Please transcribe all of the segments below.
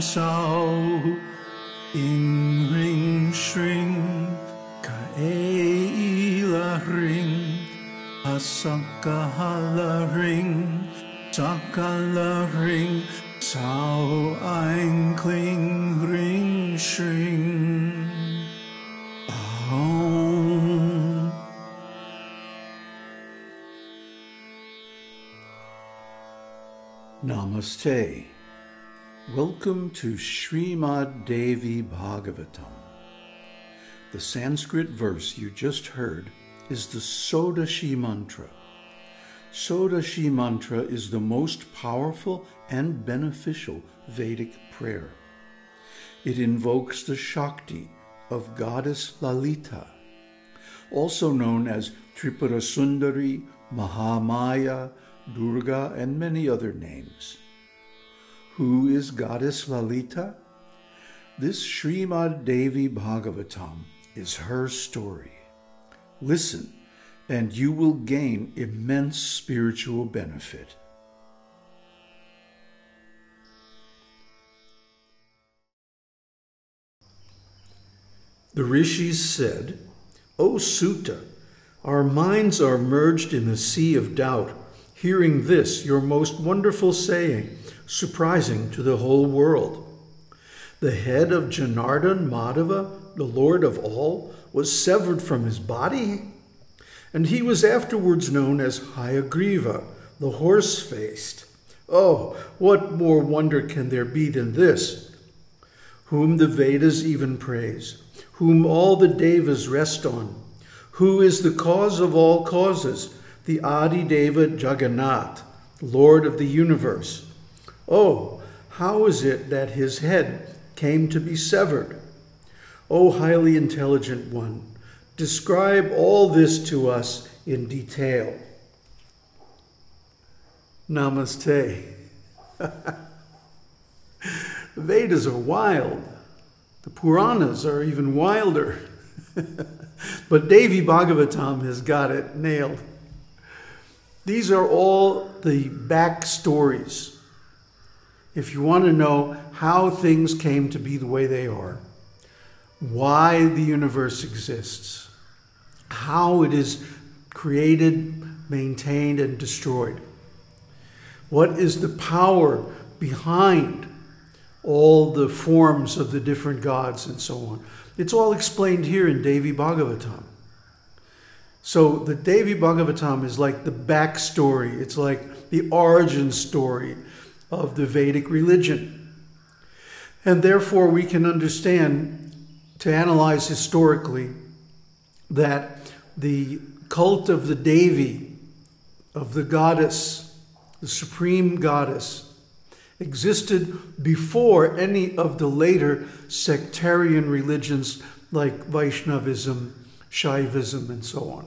sao in ring shring ka la ring asakahala ring sakala ring sao ein kling ring shring Om. Namaste. Welcome to Srimad Devi Bhagavatam. The Sanskrit verse you just heard is the Sodashi mantra. Sodashi mantra is the most powerful and beneficial Vedic prayer. It invokes the Shakti of goddess Lalita, also known as Tripura Sundari, Mahamaya, Durga, and many other names. Who is goddess Lalita? This Srimad Devi Bhagavatam is her story. Listen, and you will gain immense spiritual benefit. The rishis said, "O Sutta, our minds are merged in the sea of doubt, hearing this, your most wonderful saying, surprising to the whole world. The head of Janardhan Madhava, the Lord of all, was severed from his body, and he was afterwards known as Hayagriva, the horse-faced. Oh, what more wonder can there be than this? Whom the Vedas even praise, whom all the Devas rest on, who is the cause of all causes, the Adi Deva Jagannath, Lord of the universe. Oh, how is it that his head came to be severed? O highly intelligent one, describe all this to us in detail." Namaste. The Vedas are wild. The Puranas are even wilder. But Devi Bhagavatam has got it nailed. These are all the backstories. If you want to know how things came to be the way they are, why the universe exists, how it is created, maintained, and destroyed, what is the power behind all the forms of the different gods and so on. It's all explained here in Devi Bhagavatam. So the Devi Bhagavatam is like the backstory. It's like the origin story of the Vedic religion. And therefore we can understand, to analyze historically, that the cult of the Devi, of the goddess, the supreme goddess, existed before any of the later sectarian religions like Vaishnavism, Shaivism, and so on.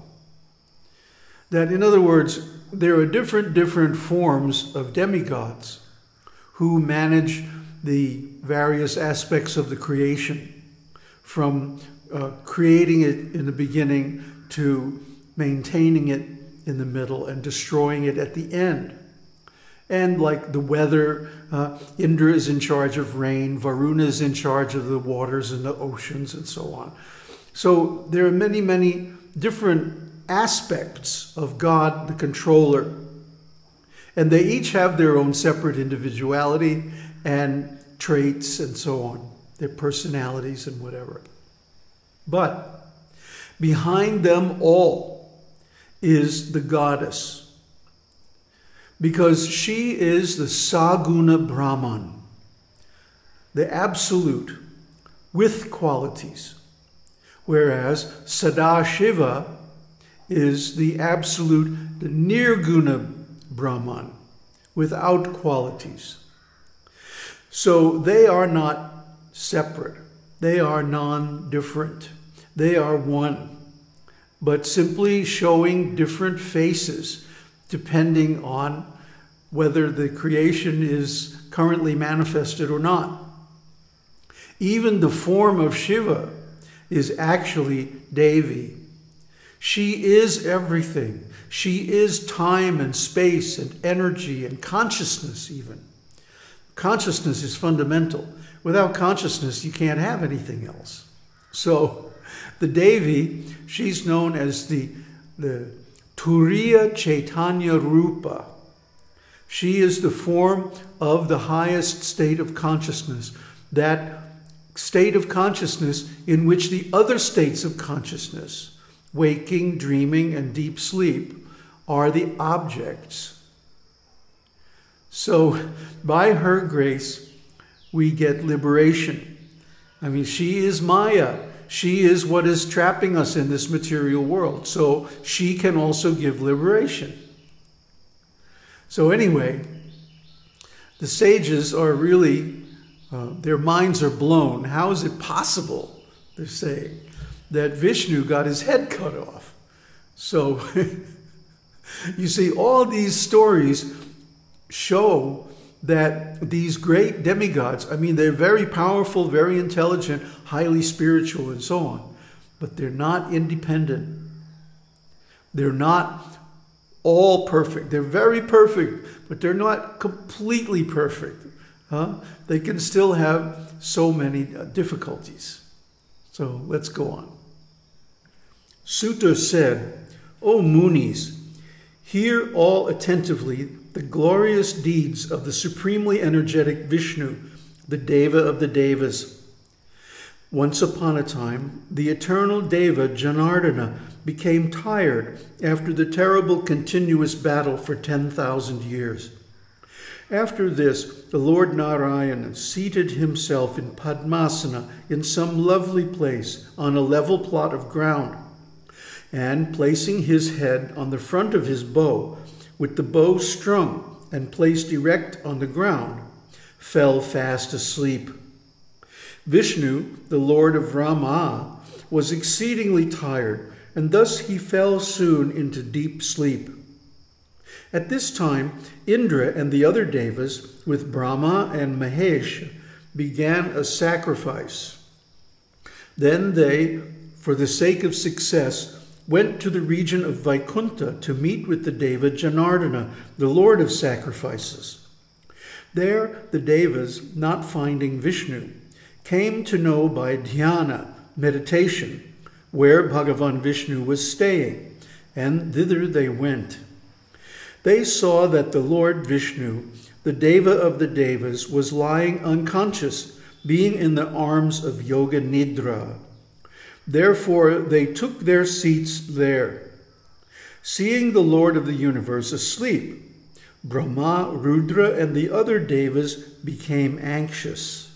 That, in other words, there are different forms of demigods who manage the various aspects of the creation, from creating it in the beginning to maintaining it in the middle and destroying it at the end. And like the weather, Indra is in charge of rain, Varuna is in charge of the waters and the oceans, and so on. So there are many, many different aspects of God, the controller. And they each have their own separate individuality and traits and so on, their personalities and whatever. But behind them all is the goddess, because she is the Saguna Brahman, the absolute with qualities, whereas Sadashiva is the absolute, the Nirguna Brahman, without qualities. So they are not separate. They are non-different. They are one, but simply showing different faces depending on whether the creation is currently manifested or not. Even the form of Shiva is actually Devi. She is everything. She is time and space and energy and consciousness even. Consciousness is fundamental. Without consciousness, you can't have anything else. So the Devi, she's known as the Turiya Chaitanya Rupa. She is the form of the highest state of consciousness, that state of consciousness in which the other states of consciousness, waking, dreaming, and deep sleep, are the objects. So by her grace, we get liberation. I mean, she is Maya. She is what is trapping us in this material world. So she can also give liberation. So anyway, the sages are really, their minds are blown. How is it possible, they're saying, that Vishnu got his head cut off? So you see, all these stories show that these great demigods, I mean, they're very powerful, very intelligent, highly spiritual, and so on, but they're not independent. They're not all perfect. They're very perfect, but they're not completely perfect. They can still have so many difficulties. So let's go on. Sutta said, "O Munis, hear all attentively the glorious deeds of the supremely energetic Vishnu, the Deva of the Devas. Once upon a time, the eternal Deva Janardana became tired after the terrible continuous battle for 10,000 years. After this, the Lord Narayana seated himself in Padmasana in some lovely place on a level plot of ground, and placing his head on the front of his bow, with the bow strung and placed erect on the ground, fell fast asleep. Vishnu, the Lord of Rama, was exceedingly tired, and thus he fell soon into deep sleep. At this time, Indra and the other devas, with Brahma and Mahesh, began a sacrifice. Then they, for the sake of success, went to the region of Vaikuntha to meet with the Deva Janardana, the Lord of sacrifices. There, the Devas, not finding Vishnu, came to know by dhyana, meditation, where Bhagavan Vishnu was staying, and thither they went. They saw that the Lord Vishnu, the Deva of the Devas, was lying unconscious, being in the arms of Yoga Nidra. Therefore, they took their seats there. Seeing the Lord of the universe asleep, Brahma, Rudra, and the other devas became anxious.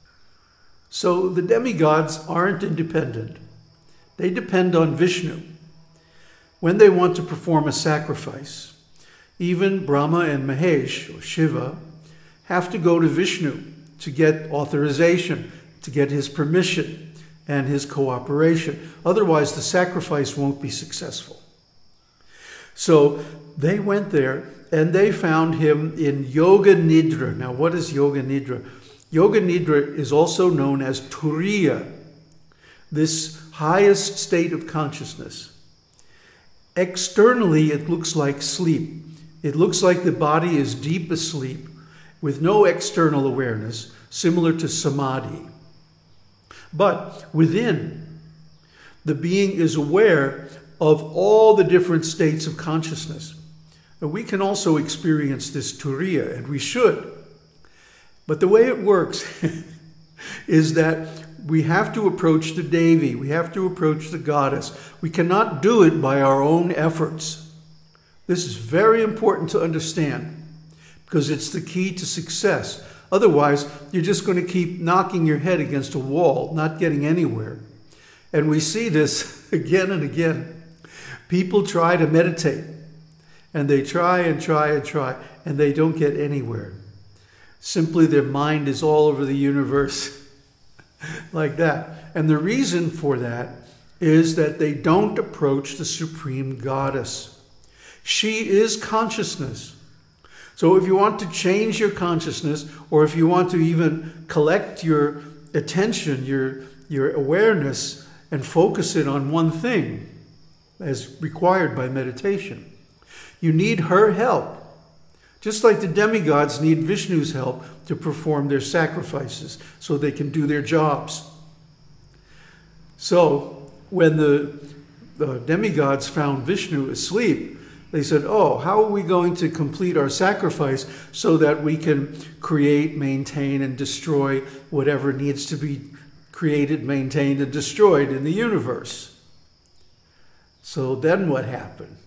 So the demigods aren't independent. They depend on Vishnu. When they want to perform a sacrifice, even Brahma and Mahesh, or Shiva, have to go to Vishnu to get authorization, to get his permission and his cooperation. Otherwise, the sacrifice won't be successful. So they went there and they found him in Yoga Nidra. Now, what is Yoga Nidra? Yoga Nidra is also known as Turiya, this highest state of consciousness. Externally, it looks like sleep. It looks like the body is deep asleep with no external awareness, similar to samadhi. But within, the being is aware of all the different states of consciousness. And we can also experience this turiya, and we should. But the way it works is that we have to approach the Devi, we have to approach the goddess. We cannot do it by our own efforts. This is very important to understand because it's the key to success. Otherwise, you're just going to keep knocking your head against a wall, not getting anywhere. And we see this again and again. People try to meditate, and they try and try and try, and they don't get anywhere. Simply their mind is all over the universe like that. And the reason for that is that they don't approach the Supreme Goddess. She is consciousness. So if you want to change your consciousness, or if you want to even collect your attention, your awareness, and focus it on one thing, as required by meditation, you need her help Just like the demigods need Vishnu's help to perform their sacrifices so they can do their jobs. So when the demigods found Vishnu asleep, they said, oh, how are we going to complete our sacrifice so that we can create, maintain, and destroy whatever needs to be created, maintained, and destroyed in the universe? So then what happened?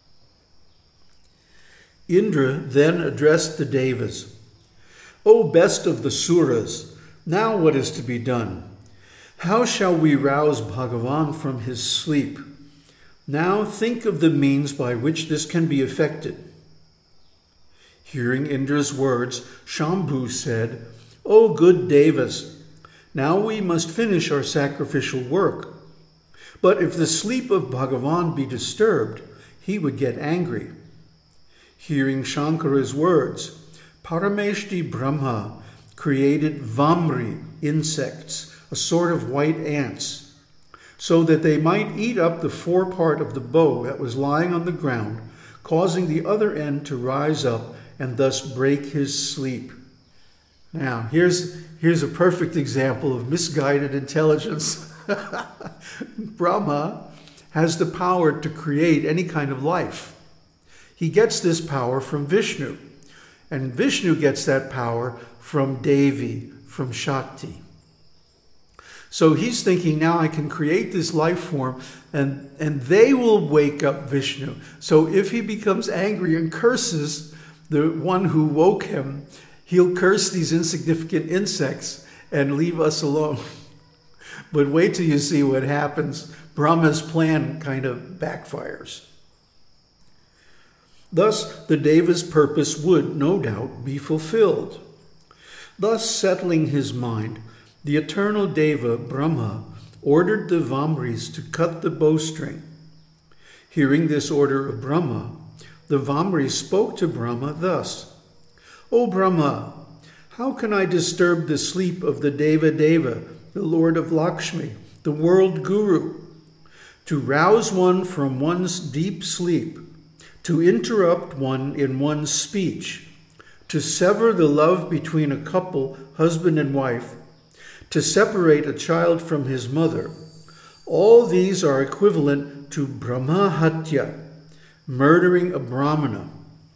Indra then addressed the Devas. O best of the Suras, now what is to be done? How shall we rouse Bhagavan from his sleep? Now think of the means by which this can be effected. Hearing Indra's words, Shambhu said, O good Devas, now we must finish our sacrificial work. But if the sleep of Bhagavan be disturbed, he would get angry. Hearing Shankara's words, Parameshti Brahma created Vamri, insects, a sort of white ants, so that they might eat up the forepart of the bow that was lying on the ground, causing the other end to rise up and thus break his sleep. Now, here's a perfect example of misguided intelligence. Brahma has the power to create any kind of life. He gets this power from Vishnu, and Vishnu gets that power from Devi, from Shakti. So he's thinking, now I can create this life form, and they will wake up Vishnu. So if he becomes angry and curses the one who woke him, he'll curse these insignificant insects and leave us alone. But wait till you see what happens. Brahma's plan kind of backfires. Thus, the Deva's purpose would, no doubt, be fulfilled. Thus, settling his mind, the eternal Deva, Brahma, ordered the Vamris to cut the bowstring. Hearing this order of Brahma, the Vamris spoke to Brahma thus, O Brahma, how can I disturb the sleep of the Deva, the Lord of Lakshmi, the world Guru? To rouse one from one's deep sleep, to interrupt one in one's speech, to sever the love between a couple, husband and wife, to separate a child from his mother, all these are equivalent to Brahmahatya, murdering a Brahmana.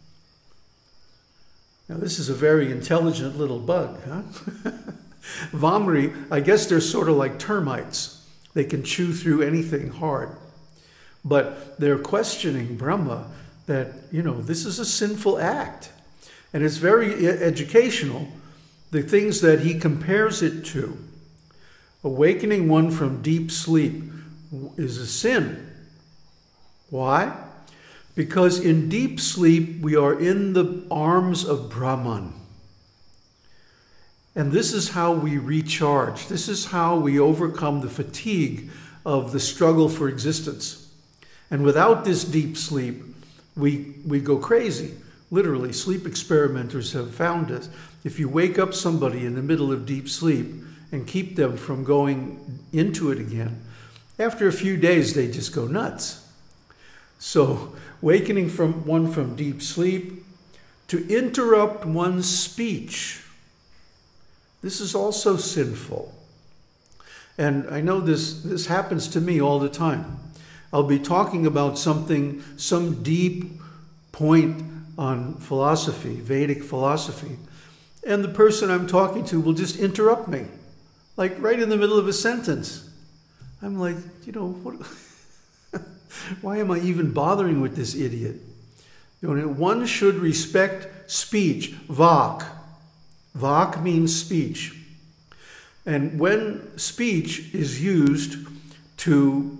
Now this is a very intelligent little bug, huh? Vamri, I guess they're sort of like termites. They can chew through anything hard. But they're questioning Brahma that, this is a sinful act. And it's very educational, the things that he compares it to. Awakening one from deep sleep is a sin. Why? Because in deep sleep, we are in the arms of Brahman. And this is how we recharge. This is how we overcome the fatigue of the struggle for existence. And without this deep sleep, we go crazy. Literally, sleep experimenters have found this. If you wake up somebody in the middle of deep sleep and keep them from going into it again, after a few days, they just go nuts. So, wakening one from deep sleep, to interrupt one's speech, this is also sinful. And I know this happens to me all the time. I'll be talking about something, some deep point on philosophy, Vedic philosophy, and the person I'm talking to will just interrupt me, like right in the middle of a sentence. I'm like, what? Why am I even bothering with this idiot? One should respect speech, vak. Vak means speech. And when speech is used to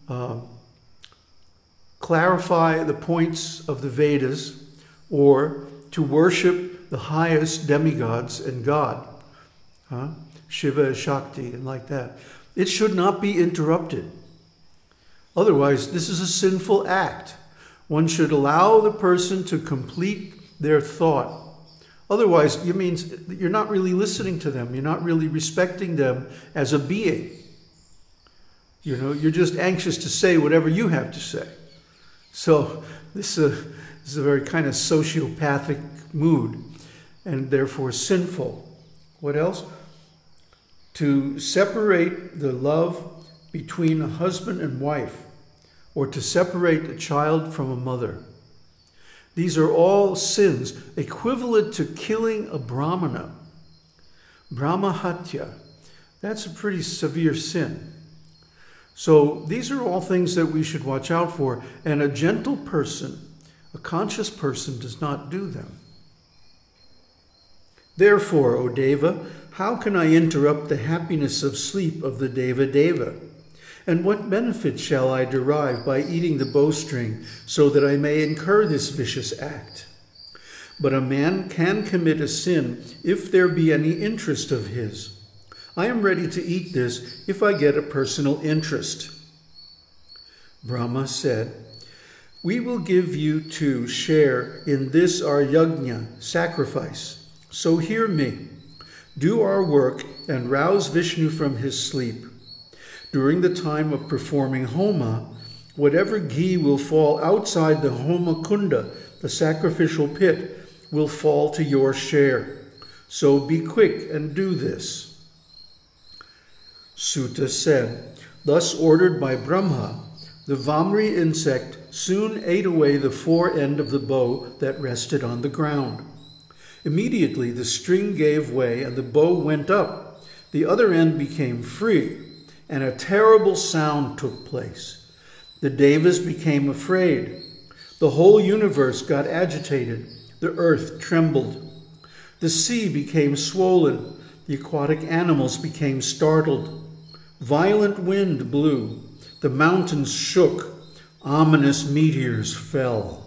clarify the points of the Vedas or to worship the highest demigods and God, Shiva, Shakti, and like that, it should not be interrupted. Otherwise, this is a sinful act. One should allow the person to complete their thought. Otherwise, it means you're not really listening to them. You're not really respecting them as a being. You're just anxious to say whatever you have to say. So this is a very kind of sociopathic mood and therefore sinful. What else? To separate the love between a husband and wife, or to separate a child from a mother. These are all sins equivalent to killing a brahmana. Brahmahatya. That's a pretty severe sin. So these are all things that we should watch out for, and a gentle person, a conscious person, does not do them. Therefore, O Deva, how can I interrupt the happiness of sleep of the Deva? And what benefit shall I derive by eating the bowstring, so that I may incur this vicious act? But a man can commit a sin if there be any interest of his. I am ready to eat this if I get a personal interest. Brahma said, we will give you two share in this our yajna, sacrifice. So hear me. Do our work and rouse Vishnu from his sleep. During the time of performing Homa, whatever ghee will fall outside the Homa Kunda, the sacrificial pit, will fall to your share. So be quick and do this. Sutta said, thus ordered by Brahma, the Vamri insect soon ate away the fore end of the bow that rested on the ground. Immediately the string gave way and the bow went up. The other end became free, and a terrible sound took place. The Devas became afraid. The whole universe got agitated. The earth trembled. The sea became swollen. The aquatic animals became startled. Violent wind blew. The mountains shook. Ominous meteors fell.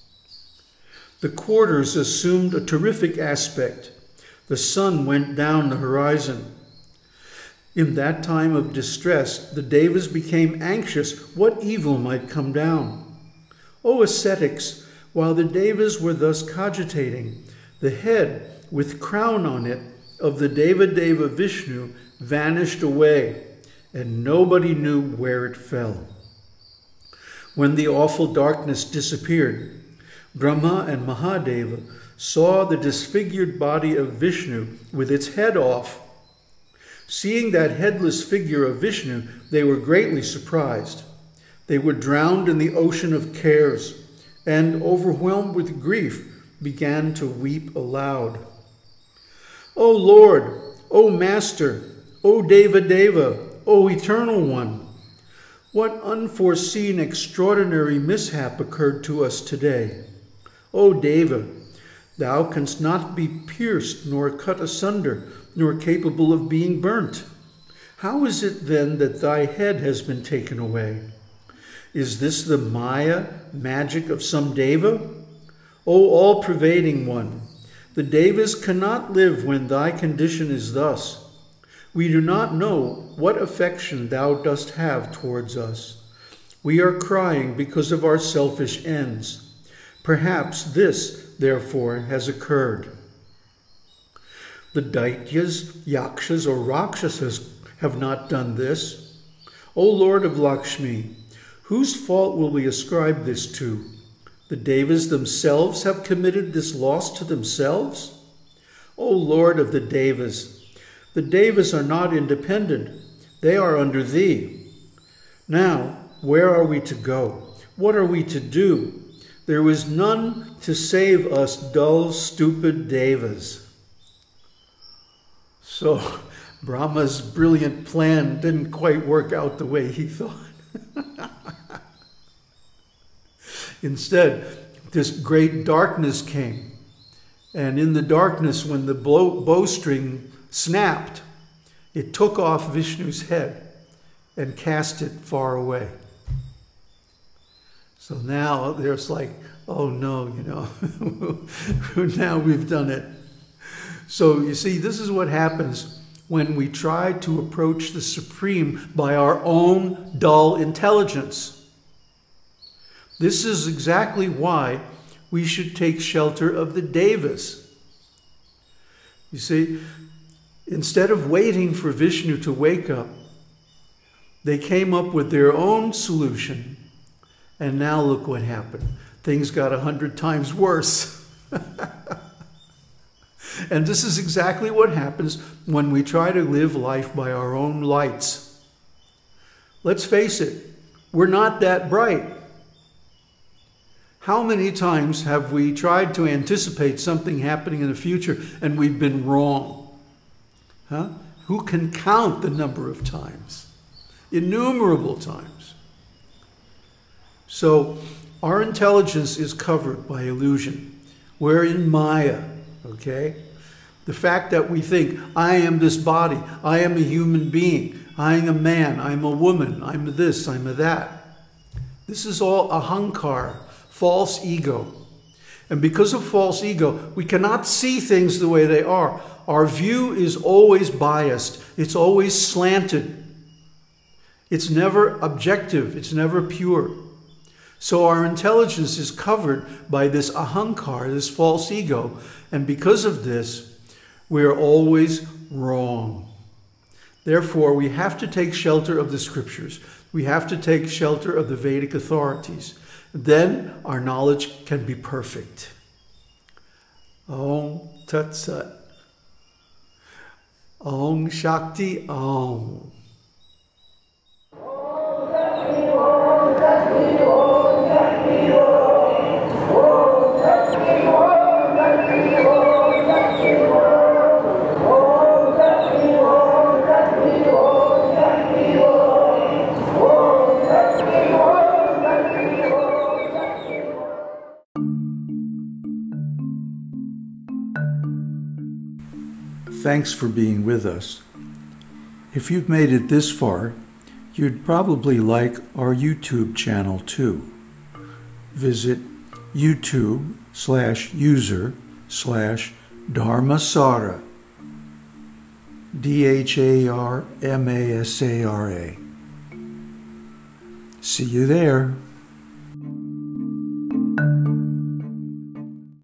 The quarters assumed a terrific aspect. The sun went down the horizon. In that time of distress, the Devas became anxious what evil might come down. O ascetics, while the Devas were thus cogitating, the head with crown on it of the Deva Vishnu vanished away, and nobody knew where it fell. When the awful darkness disappeared, Brahma and Mahadeva saw the disfigured body of Vishnu with its head off. Seeing that headless figure of Vishnu, they were greatly surprised. They were drowned in the ocean of cares, and, overwhelmed with grief, began to weep aloud. O Lord, O Master, O Deva, O Eternal One, what unforeseen extraordinary mishap occurred to us today? O Deva, thou canst not be pierced nor cut asunder, nor capable of being burnt. How is it then that thy head has been taken away? Is this the Maya magic of some Deva? O all-pervading one, the Devas cannot live when thy condition is thus. We do not know what affection thou dost have towards us. We are crying because of our selfish ends. Perhaps this, therefore, has occurred. The Daityas, Yakshas, or Rakshasas have not done this. O Lord of Lakshmi, whose fault will we ascribe this to? The Devas themselves have committed this loss to themselves? O Lord of the Devas are not independent. They are under thee. Now, where are we to go? What are we to do? There was none to save us dull, stupid Devas. So Brahma's brilliant plan didn't quite work out the way he thought. Instead, this great darkness came. And in the darkness, when the bowstring snapped, it took off Vishnu's head and cast it far away. So now there's like, oh no, now we've done it. So you see, this is what happens when we try to approach the Supreme by our own dull intelligence. This is exactly why we should take shelter of the Devas. You see, instead of waiting for Vishnu to wake up, they came up with their own solution. And now look what happened. Things got 100 times worse. And this is exactly what happens when we try to live life by our own lights. Let's face it, we're not that bright. How many times have we tried to anticipate something happening in the future and we've been wrong? Huh? Who can count the number of times? Innumerable times. So our intelligence is covered by illusion. We're in Maya, okay? The fact that we think, I am this body, I am a human being, I am a man, I'm a woman, I'm a this, I'm a that. This is all ahankara, false ego. And because of false ego, we cannot see things the way they are. Our view is always biased. It's always slanted. It's never objective. It's never pure. So our intelligence is covered by this ahankara, this false ego. And because of this, we are always wrong. Therefore, we have to take shelter of the scriptures. We have to take shelter of the Vedic authorities. Then our knowledge can be perfect. Om Tat Sat. Om Shakti Om. Thanks for being with us. If you've made it this far, you'd probably like our YouTube channel too. Visit youtube/user/Dharmasara. Dharmasara. See you there.